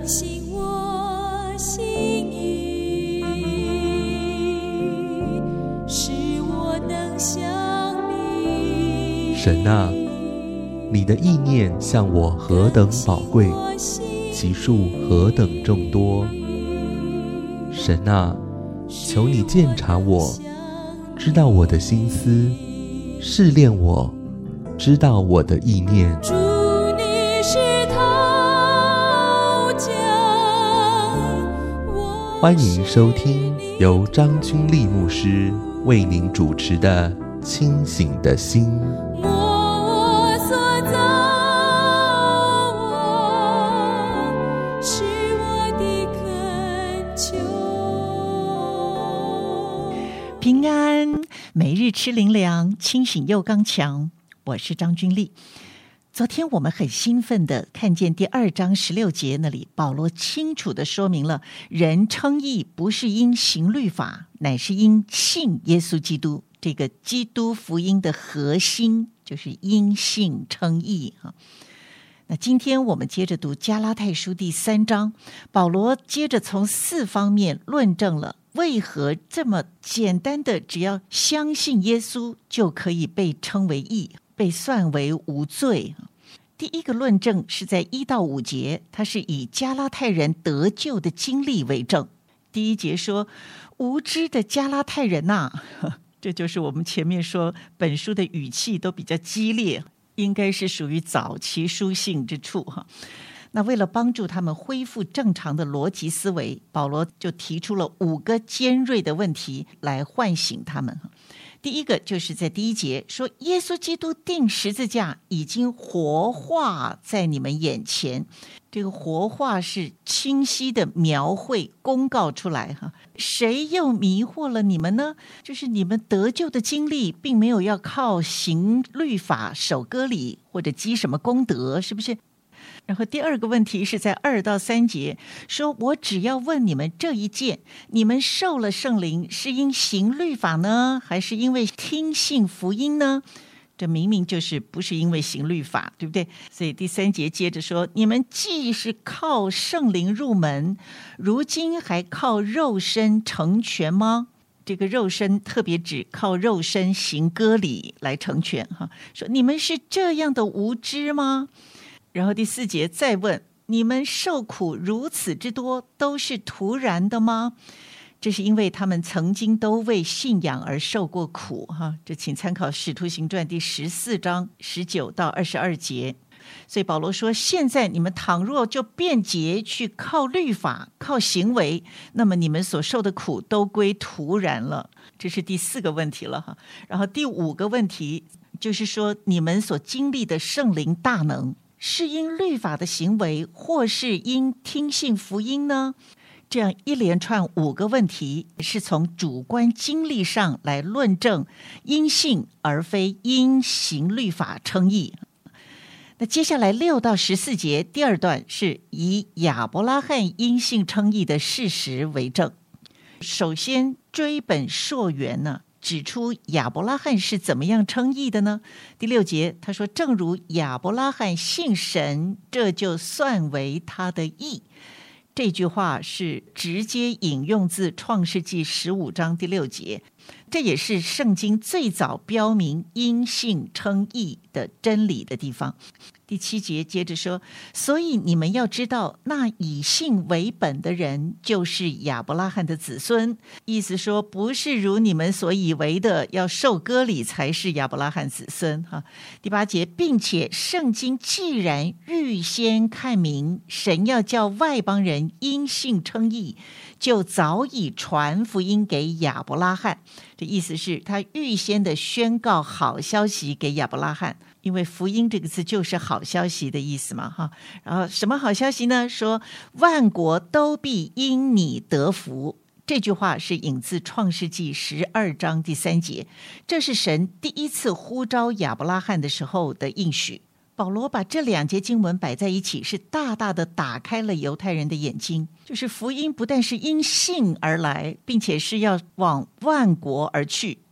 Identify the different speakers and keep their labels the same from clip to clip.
Speaker 1: 醒我心意，使我能想你。
Speaker 2: 神啊，你的意念向我何等宝贵，其数何等众多。神啊，求你鉴察我，知道我的心思，试炼我，知道我的意念。
Speaker 1: 主，你是陶匠，
Speaker 2: 欢迎收听由张君丽牧师为您主持的《清醒的心》。
Speaker 1: 我所造，是我的恳求。
Speaker 3: 平安，每日吃灵粮，清醒又刚强。我是张君丽。昨天我们很兴奋的看见第2章16节那里，保罗清楚的说明了人称义不是因行律法，乃是因信耶稣基督。这个基督福音的核心就是因信称义。那今天我们接着读加拉太书第3章，保罗接着从4方面论证了为何这么简单的只要相信耶稣就可以被称为义，被算为无罪。第一个论证是在1到5节，他是以加拉太人得救的经历为证。第1节说，无知的加拉太人啊，这就是我们前面说本书的语气都比较激烈，应该是属于早期书信之处。那为了帮助他们恢复正常的逻辑思维，保罗就提出了5个尖锐的问题来唤醒他们。第一个就是在第1节说，耶稣基督钉十字架已经活化在你们眼前。这个活化是清晰的描绘公告出来。谁又迷惑了你们呢？就是你们得救的经历并没有要靠行律法守割礼或者积什么功德，是不是？然后第2个问题是在2到3节说，我只要问你们这一件，你们受了圣灵是因行律法呢，还是因为听信福音呢？这明明就是不是因为行律法，对不对？所以第3节接着说，你们既是靠圣灵入门，如今还靠肉身成全吗？这个肉身特别指靠肉身行割礼来成全。说你们是这样的无知吗？然后第4节再问，你们受苦如此之多，都是突然的吗？这是因为他们曾经都为信仰而受过苦。这请参考使徒行传第14章19到22节。所以保罗说，现在你们倘若就便捷去靠律法靠行为，那么你们所受的苦都归突然了。这是第4个问题了。然后第5个问题就是说，你们所经历的圣灵大能是因律法的行为，或是因听信福音呢？这样一连串5个问题是从主观经历上来论证因信而非因行律法称义。那接下来6到14节第2段是以亚伯拉罕因信称义的事实为证。首先追本溯源呢，指出亚伯拉罕是怎么样称义的呢？第6节他说，正如亚伯拉罕信神，这就算为他的义。这句话是直接引用自创世纪15章第6节，这也是圣经最早标明因信称义的真理的地方。第7节接着说，所以你们要知道，那以信为本的人就是亚伯拉罕的子孙。意思说，不是如你们所以为的要受割礼才是亚伯拉罕子孙。第8节，并且圣经既然预先看明神要叫外邦人因信称义，就早已传福音给亚伯拉罕。这意思是他预先的宣告好消息给亚伯拉罕，因为福音这个字就是好消息的意思嘛。然后什么好消息呢？说万国都必因你得福。这句话是引自创世纪12章第3节，这是神第一次呼召亚伯拉罕的时候的应许。保罗把这2节经文摆在一起，是大大的打开了犹太人的眼睛，就是福音不但是因信而来，并且是要往万国而去，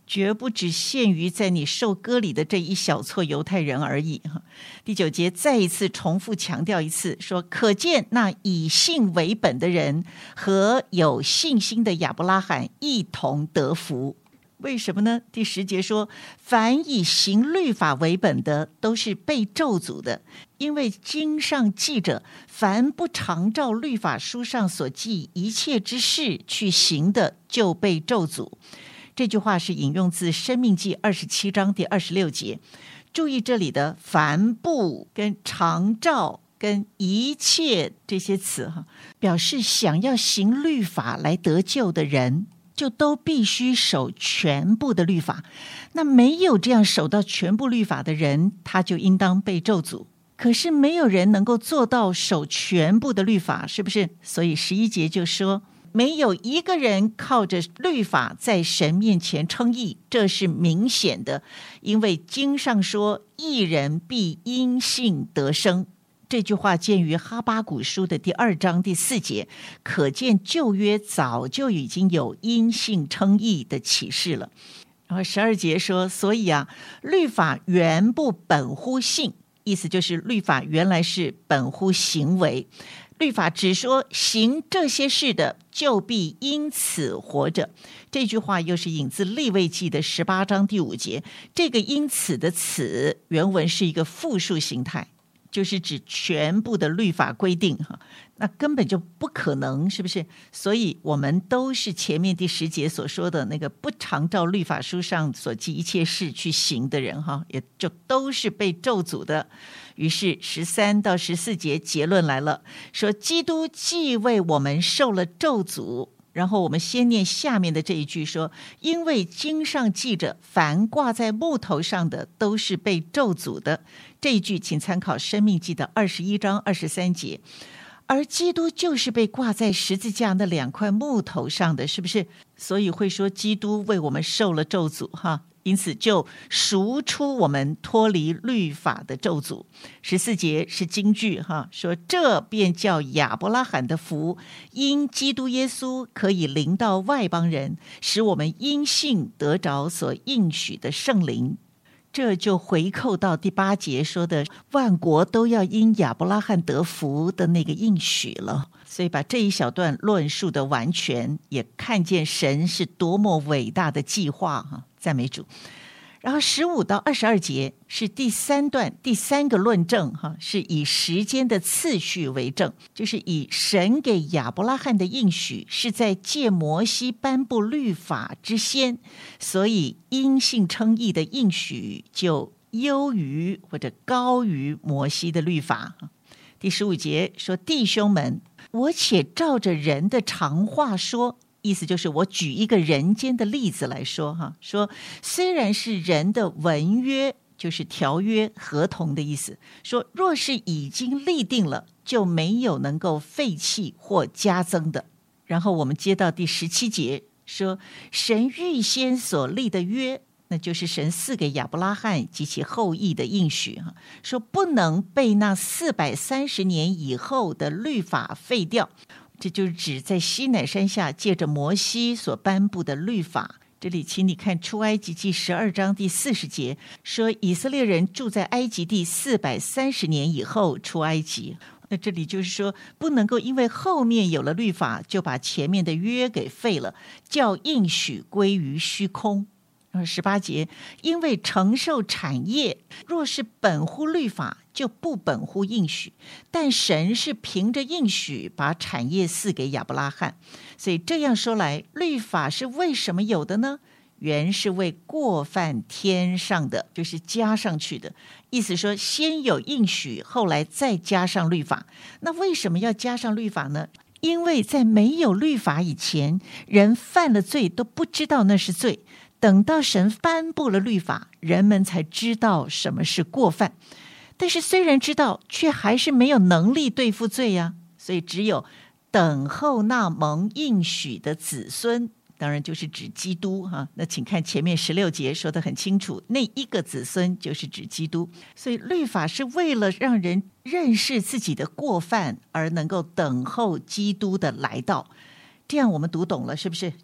Speaker 3: 绝不只限于在你受割礼的这一小撮犹太人而已。第9节再一次重复强调一次，说可见那以信为本的人和有信心的亚伯拉罕一同得福。为什么呢？第10节说，凡以行律法为本的都是被咒诅的，因为经上记着，凡不常照律法书上所记一切之事去行的，就被咒诅。这句话是引用自申命记27章第26节。注意这里的凡不跟常照跟一切这些词，表示想要行律法来得救的人就都必须守全部的律法，那没有这样守到全部律法的人，他就应当被咒诅。可是没有人能够做到守全部的律法，是不是？所以11节就说，没有一个人靠着律法在神面前称义，这是明显的，因为经上说，义人必因信得生。这句话见于哈巴谷书的第2章第4节，可见旧约早就已经有因信称义的启示了。然后12节说，所以律法原不本乎信，意思就是律法原来是本乎行为，律法只说行这些事的就必因此活着。这句话又是引自利未记的18章第5节，这个因此的此原文是一个复数形态，就是指全部的律法规定，那根本就不可能，是不是？所以我们都是前面第10节所说的那个不常照律法书上所记一切事去行的人，也就都是被咒诅的。于是13到14节结论来了，说基督既为我们受了咒诅，然后我们先念下面的这一句说，因为经上记着，凡挂在木头上的都是被咒诅的。这一句请参考申命记的21章23节。而基督就是被挂在十字架那2块木头上的，是不是？所以会说基督为我们受了咒诅，因此就赎出我们脱离律法的咒诅。14节是金句，说这便叫亚伯拉罕的福，因基督耶稣可以临到外邦人，使我们因信得着所应许的圣灵。这就回扣到第8节说的万国都要因亚伯拉罕得福的那个应许了。所以把这一小段论述的完全，也看见神是多么伟大的计划，赞美主。然后15到22节是第3段第3个论证，是以时间的次序为证，就是以神给亚伯拉罕的应许是在借摩西颁布律法之先，所以因信称义的应许就优于或者高于摩西的律法。第15节说，弟兄们，我且照着人的常话说，意思就是我举一个人间的例子来说，说虽然是人的文约，就是条约合同的意思，说若是已经立定了，就没有能够废弃或加增的。然后我们接到第17节说，神预先所立的约，那就是神赐给亚伯拉罕及其后裔的应许，说不能被那430年以后的律法废掉。这就是指在西乃山下借着摩西所颁布的律法。这里请你看出埃及记12章第40节，说以色列人住在埃及地430年以后出埃及。那这里就是说，不能够因为后面有了律法，就把前面的约给废了，叫应许归于虚空。18节，因为承受产业若是本乎律法，就不本乎应许，但神是凭着应许把产业赐给亚伯拉罕。所以这样说来，律法是为什么有的呢？原是为过犯添上的，就是加上去的。意思说，先有应许，后来再加上律法。那为什么要加上律法呢？因为在没有律法以前，人犯了罪都不知道那是罪，等到神颁布了律法，人们才知道什么是过犯。但是虽然知道，却还是没有能力对付罪呀。所以只有等候那蒙应许的子孙，当然就是指基督哈。那请看前面16节说得很清楚，那一个子孙就是指基督。所以律法是为了让人认识自己的过犯，而能够等候基督的来到。这样我们读懂了，是不是？就是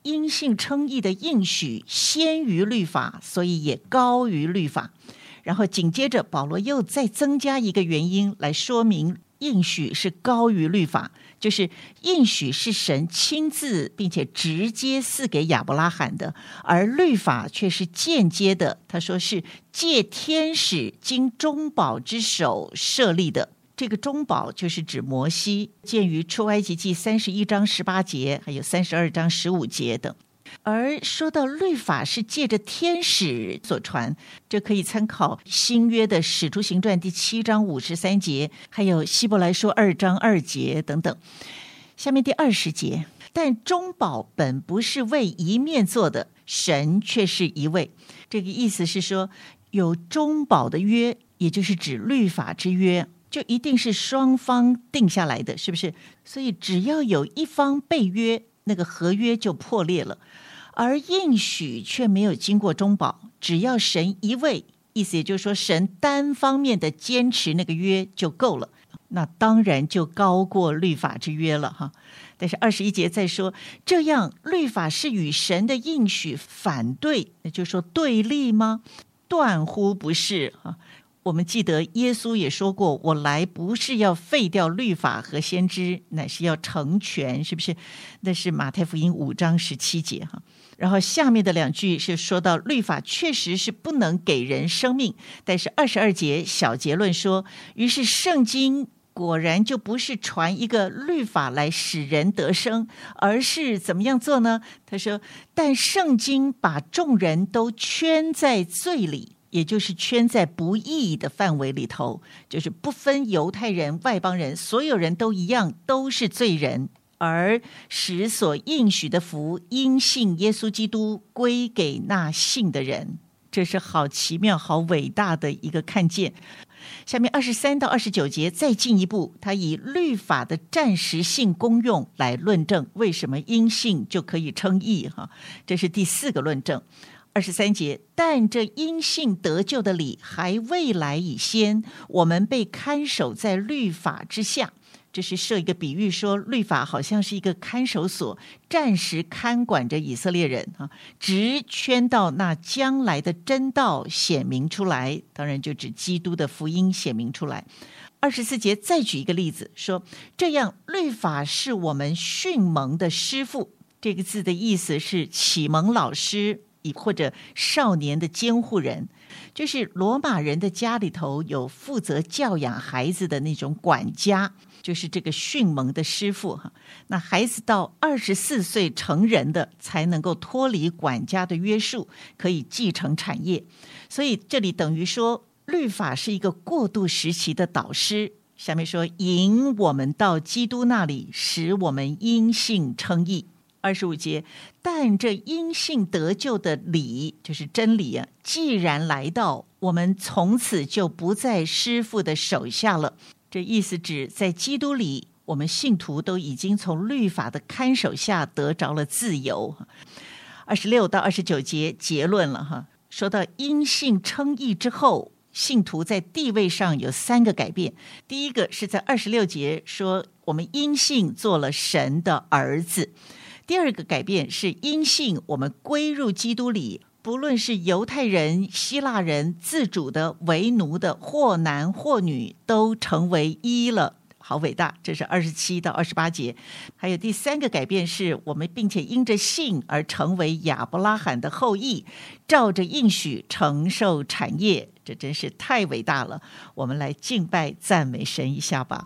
Speaker 3: 因信称义的应许先于律法，所以也高于律法。然后紧接着保罗又再增加一个原因来说明应许是高于律法，就是应许是神亲自并且直接赐给亚伯拉罕的，而律法却是间接的，他说是借天使经中保之手设立的。这个中保就是指摩西，见于出埃及记31章18节还有32章15节等。而说到律法是借着天使所传，这可以参考新约的使徒行传第7章53节，还有希伯来书2章2节等等。下面第20节，但中保本不是为一面做的，神却是一位。这个意思是说，有中保的约，也就是指律法之约，就一定是双方定下来的，是不是？所以只要有一方被约，那个合约就破裂了。而应许却没有经过中保，只要神一位，意思也就是说神单方面的坚持那个约就够了，那当然就高过律法之约了哈。但是21节再说，这样律法是与神的应许反对，那就是说对立吗？断乎不是啊。我们记得耶稣也说过，我来不是要废掉律法和先知，乃是要成全，是不是？那是马太福音5章17节哈。然后下面的2句是说到律法确实是不能给人生命，但是22节小结论说，于是圣经果然就不是传一个律法来使人得生，而是怎么样做呢？他说，但圣经把众人都圈在罪里，也就是圈在不义的范围里头，就是不分犹太人外邦人，所有人都一样，都是罪人，而使所应许的福因信耶稣基督归给那信的人。这是好奇妙好伟大的一个看见。下面23到29节再进一步，他以律法的暂时性功用来论证为什么因信就可以称义哈，这是第4个论证。23节，但这因信得救的理还未来以先，我们被看守在律法之下。这是设一个比喻，说律法好像是一个看守所，暂时看管着以色列人啊，直圈到那将来的真道显明出来，当然就指基督的福音显明出来。24节再举一个例子，说这样律法是我们训蒙的师傅，这个字的意思是启蒙老师或者少年的监护人，就是罗马人的家里头有负责教养孩子的那种管家，就是这个训蒙的师傅哈。那孩子到24岁成人的才能够脱离管家的约束，可以继承产业。所以这里等于说律法是一个过渡时期的导师。下面说引我们到基督那里，使我们因信称义。25节，但这因信得救的理，就是真理啊，既然来到，我们从此就不在师傅的手下了。这意思指在基督里，我们信徒都已经从律法的看守下得着了自由。26到29节结论了哈，说到因信称义之后，信徒在地位上有3个改变。第一个是在26节说，我们因信做了神的儿子。第二个改变是因信我们归入基督里，不论是犹太人、希腊人、自主的、为奴的，或男或女，都成为一了。好伟大，这是27到28节。还有第3个改变是我们并且因着信而成为亚伯拉罕的后裔，照着应许承受产业。这真是太伟大了，我们来敬拜赞美神一下吧。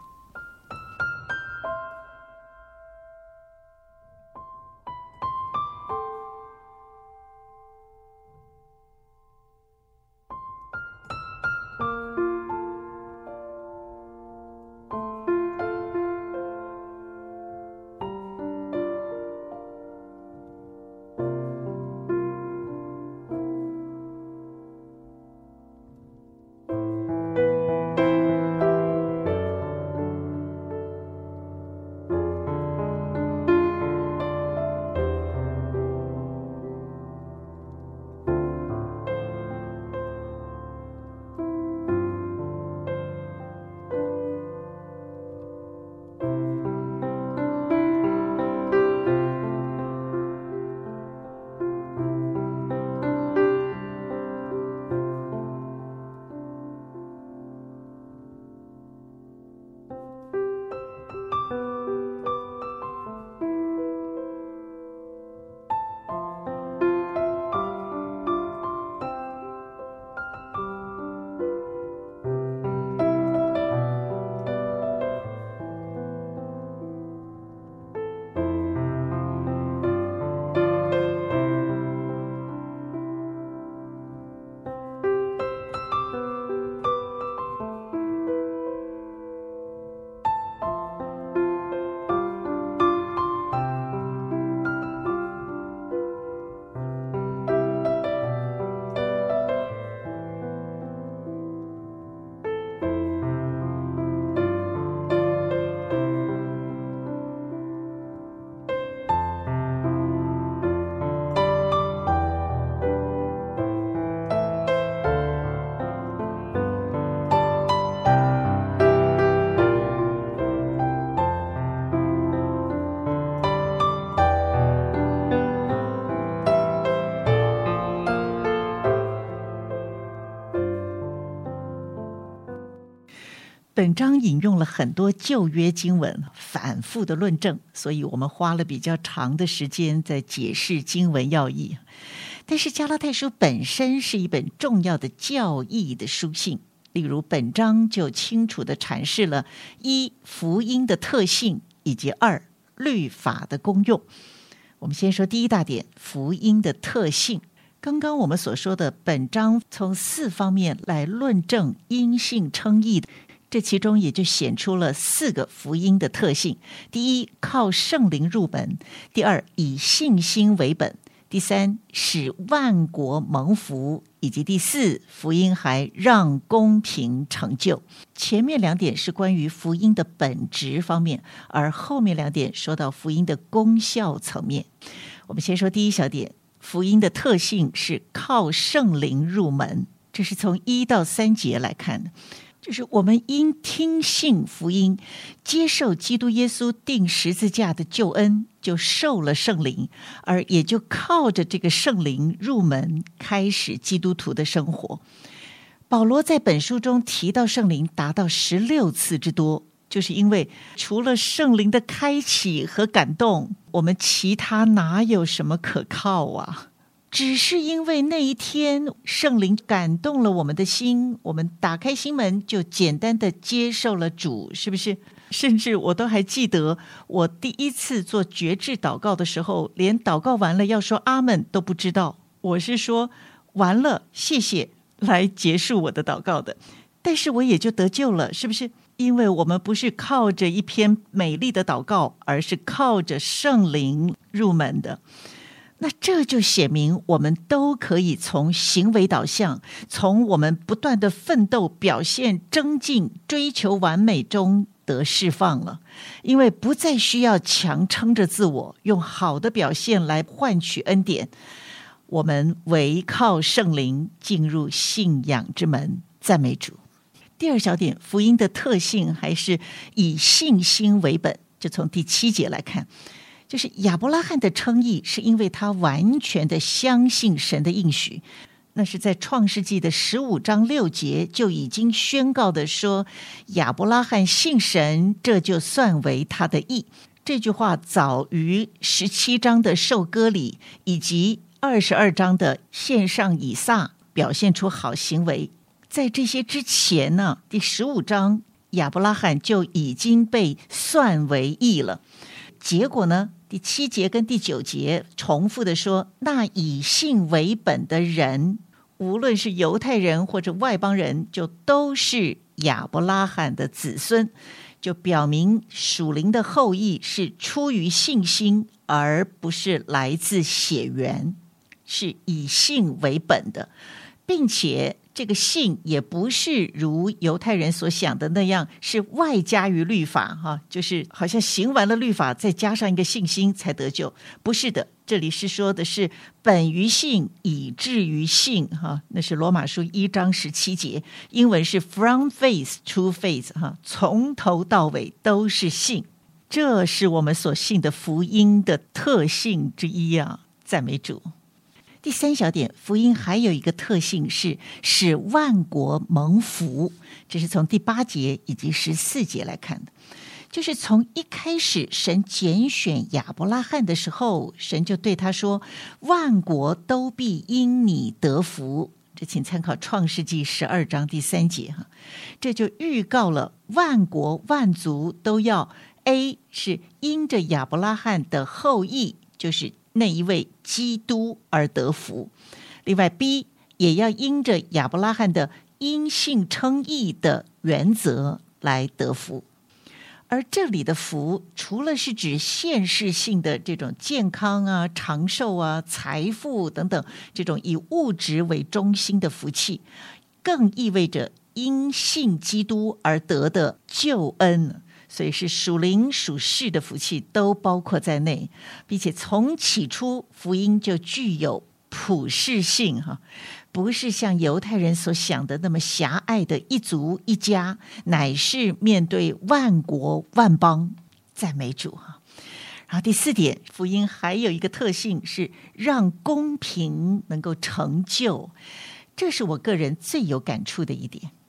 Speaker 3: 本章引用了很多旧约经文，反复的论证，所以我们花了比较长的时间在解释经文要义。但是加拉太书本身是一本重要的教义的书信，例如本章就清楚地阐释了一福音的特性，以及二律法的功用。我们先说第一大点，福音的特性。刚刚我们所说的本章从4方面来论证因信称义的，这其中也就显出了4个福音的特性。第一，靠圣灵入门；第二，以信心为本；第三，使万国蒙福；以及第4，福音还让公平成就。前面2点是关于福音的本质方面，而后面2点说到福音的功效层面。我们先说第一小点，福音的特性是靠圣灵入门，这是从1到3节来看的。就是我们因听信福音，接受基督耶稣钉十字架的救恩，就受了圣灵，而也就靠着这个圣灵入门，开始基督徒的生活。保罗在本书中提到圣灵达到16次之多，就是因为除了圣灵的开启和感动，我们其他哪有什么可靠啊？只是因为那一天圣灵感动了我们的心，我们打开心门就简单的接受了主，是不是？甚至我都还记得我第一次做决志祷告的时候，连祷告完了要说阿们都不知道，我是说完了谢谢来结束我的祷告的，但是我也就得救了，是不是？因为我们不是靠着一篇美丽的祷告，而是靠着圣灵入门的。那这就显明我们都可以从行为导向，从我们不断的奋斗、表现、增进、追求完美中得释放了，因为不再需要强撑着自我，用好的表现来换取恩典。我们唯靠圣灵进入信仰之门，赞美主。第二小点，福音的特性还是以信心为本，就从第7节来看。就是亚伯拉罕的称义是因为他完全的相信神的应许，那是在创世纪的15章6节就已经宣告的说，亚伯拉罕信神，这就算为他的义。这句话早于17章的受割礼以及22章的献上以撒表现出好行为。在这些之前呢，第15章亚伯拉罕就已经被算为义了。结果呢，第7节跟第9节重复的说，那以信为本的人，无论是犹太人或者外邦人，就都是亚伯拉罕的子孙，就表明属灵的后裔是出于信心，而不是来自血缘，是以信为本的，并且这个信也不是如犹太人所想的那样是外加于律法，就是好像行完了律法再加上一个信心才得救，不是的。这里是说的是本于信以至于信，那是罗马书1章17节，英文是 from faith to faith， 从头到尾都是信。这是我们所信的福音的特性之一啊，赞美主。第3小点，福音还有一个特性是使万国蒙福，这是从第8节以及14节来看的。就是从一开始神拣选亚伯拉罕的时候，神就对他说，万国都必因你得福，这请参考创世纪12章第3节。这就预告了万国万族都要 A 是因着亚伯拉罕的后裔，就是那一位基督而得福，另外 B 也要因着亚伯拉罕的因信称义的原则来得福。而这里的福除了是指现世性的这种健康啊、长寿啊、财富等等这种以物质为中心的福气，更意味着因信基督而得的救恩，所以是属灵属世的福气都包括在内，并且从起初福音就具有普世性，不是像犹太人所想的那么狭隘的一族一家，乃是面对万国万邦，赞美主。然后第4点，福音还有一个特性是让公平能够成就，这是我个人最有感触的一点。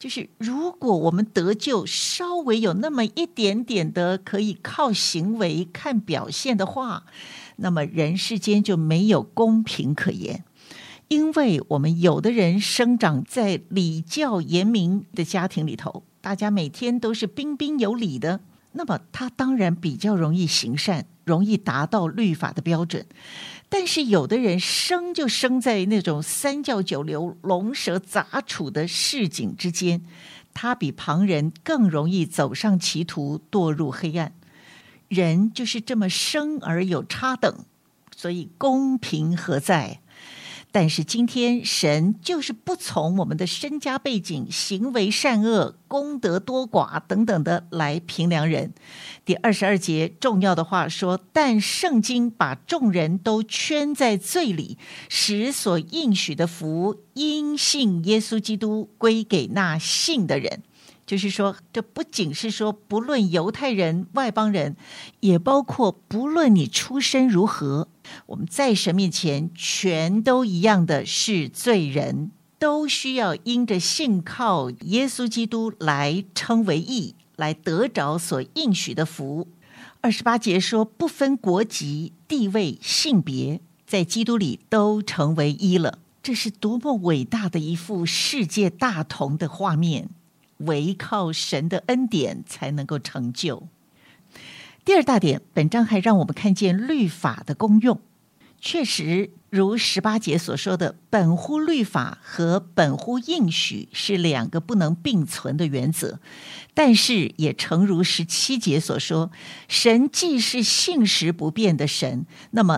Speaker 3: 就是如果我们得救稍微有那么一点点的可以靠行为看表现的话，那么人世间就没有公平可言。因为我们有的人生长在礼教严明的家庭里头，大家每天都是彬彬有礼的，那么他当然比较容易行善，容易达到律法的标准。但是有的人就生在那种三教九流、龙蛇杂处的市井之间，他比旁人更容易走上歧途，堕入黑暗。人就是这么生而有差等，所以公平何在？但是今天神就是不从我们的身家背景、行为善恶、功德多寡等等的来评量人。第22节重要的话说，但圣经把众人都圈在罪里，使所应许的福因信耶稣基督归给那信的人。就是说，这不仅是说不论犹太人、外邦人，也包括不论你出身如何，我们在神面前全都一样的是罪人，都需要因着信靠耶稣基督来称为义，来得着所应许的福。28节说，不分国籍、地位、性别，在基督里都成为一了。这是多么伟大的一幅世界大同的画面，唯靠神的恩典才能够成就。第二大点，本章还让我们看见律法的功用。确实如18节所说的，本乎律法和本乎应许是两个不能并存的原则，但是也诚如17节所说，神既是信实不变的神，那么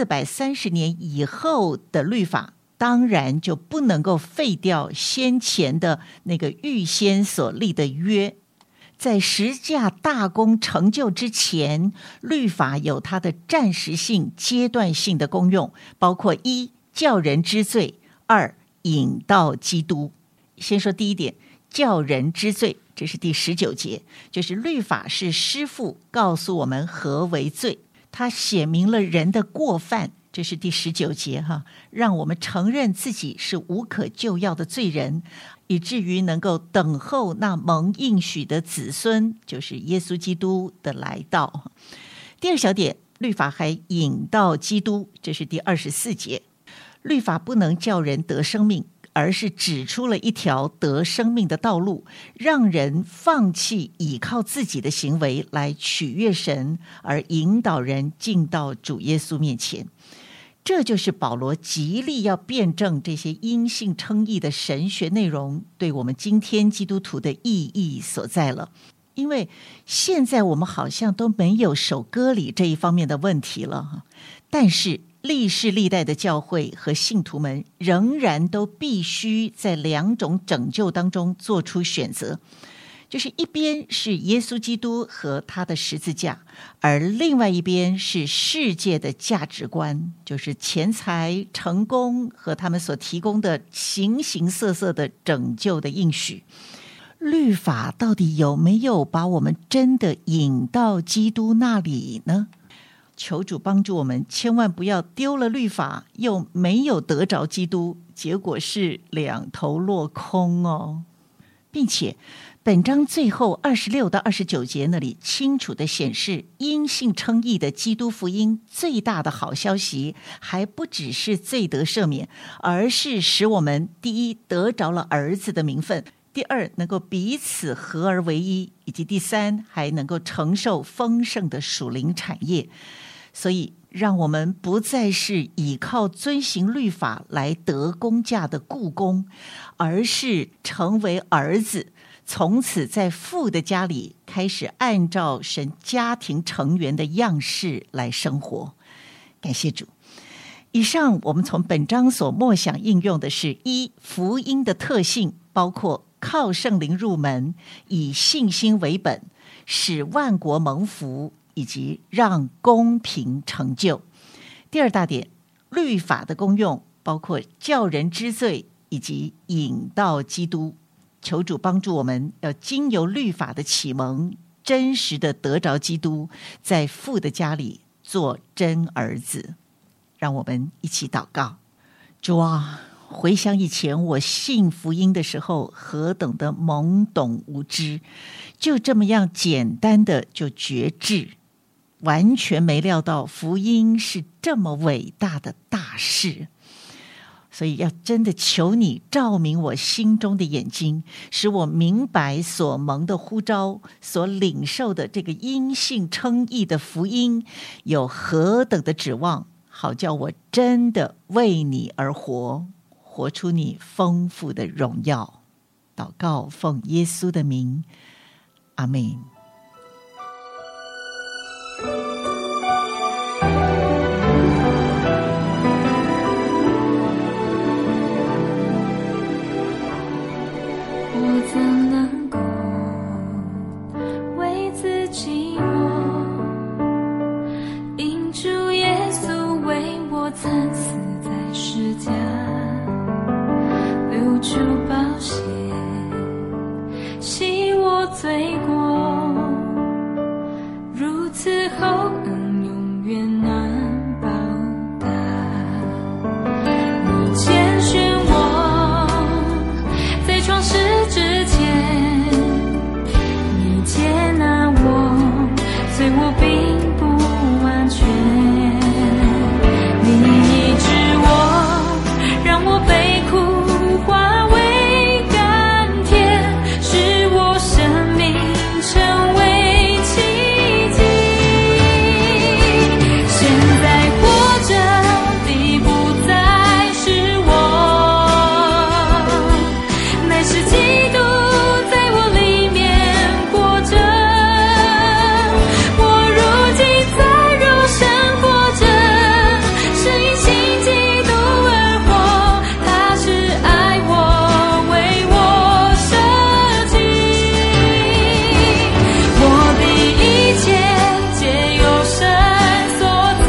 Speaker 3: 430年以后的律法当然就不能够废掉先前的那个预先所立的约。在十架大功成就之前，律法有它的暂时性、阶段性的功用，包括1叫人知罪，2引到基督。先说第一点，叫人知罪，这是第19节，就是律法是师傅告诉我们何为罪，它写明了人的过犯，这是第19节让我们承认自己是无可救药的罪人，以至于能够等候那蒙应许的子孙，就是耶稣基督的来到。第二小点，律法还引到基督，这是第24节。律法不能叫人得生命，而是指出了一条得生命的道路，让人放弃倚靠自己的行为来取悦神，而引导人进到主耶稣面前。这就是保罗极力要辩证这些因信称义的神学内容对我们今天基督徒的意义所在了。因为现在我们好像都没有守割礼这一方面的问题了，但是历世历代的教会和信徒们仍然都必须在两种拯救当中做出选择，就是一边是耶稣基督和他的十字架，而另外一边是世界的价值观，就是钱财、成功和他们所提供的形形色色的拯救的应许。律法到底有没有把我们真的引到基督那里呢？求主帮助我们，千万不要丢了律法，又没有得着基督，结果是两头落空哦。并且本章最后26到29节那里清楚地显示，因信称义的基督福音最大的好消息，还不只是罪得赦免，而是使我们第一得着了儿子的名分，第二能够彼此合而为一，以及第三还能够承受丰盛的属灵产业。所以让我们不再是倚靠遵行律法来得工价的雇工，而是成为儿子，从此在父的家里开始按照神家庭成员的样式来生活。感谢主。以上我们从本章所默想应用的是：一、福音的特性，包括靠圣灵入门，以信心为本，使万国蒙福，以及让公平成就。第二大点，律法的功用，包括叫人知罪，以及引到基督。求主帮助我们，要经由律法的启蒙，真实的得着基督，在父的家里做真儿子。让我们一起祷告。主啊， 回想以前我信福音的时候，何等的懵懂无知，就这么样简单的就决志，完全没料到福音是这么伟大的大事。所以要真的求你照明我心中的眼睛，使我明白所蒙的呼召，所领受的这个因信称义的福音有何等的指望，好叫我真的为你而活，活出你丰富的荣耀。祷告奉耶稣的名，阿们。
Speaker 1: 我怎能够为自己活？因主耶稣为我曾死在十架，流出宝血，洗我罪过，如此厚恩永远难报答。你拣选我在创世之前，你接纳我，虽我并不完全，你医治我，让我被苦化为甘甜，使我生命成为奇迹。现在活着的不再是我，乃是基督在我里面活着。我如今在肉身活着，是因信基督而活，他是爱我，为我舍己。我的一切皆由神所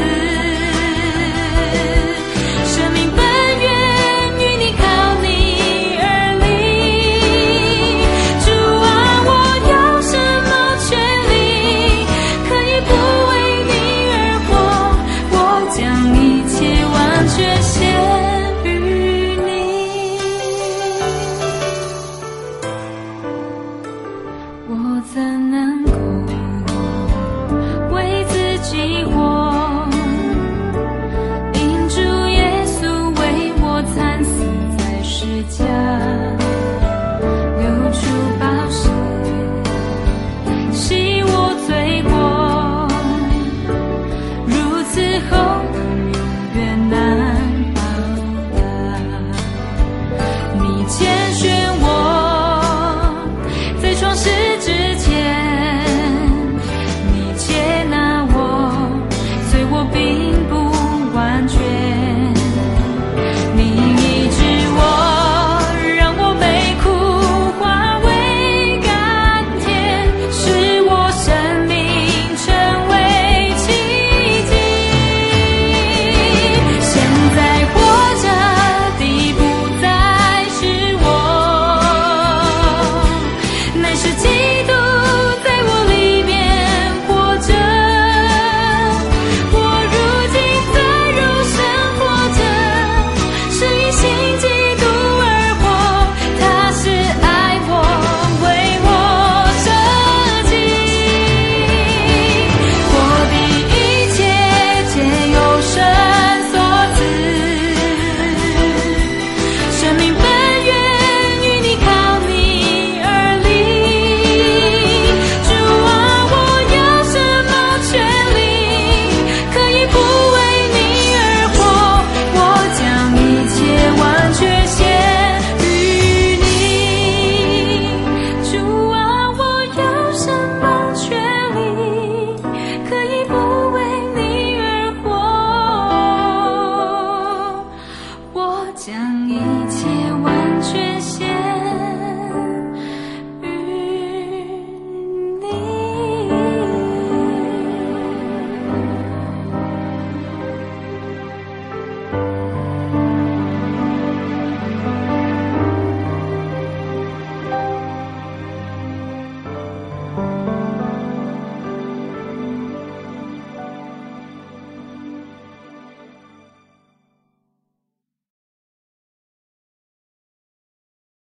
Speaker 1: 赐，生命本源与你靠你而立。主啊，我有什么权利可以不为你而活？我将一切完全献于你。我怎能够为自己活？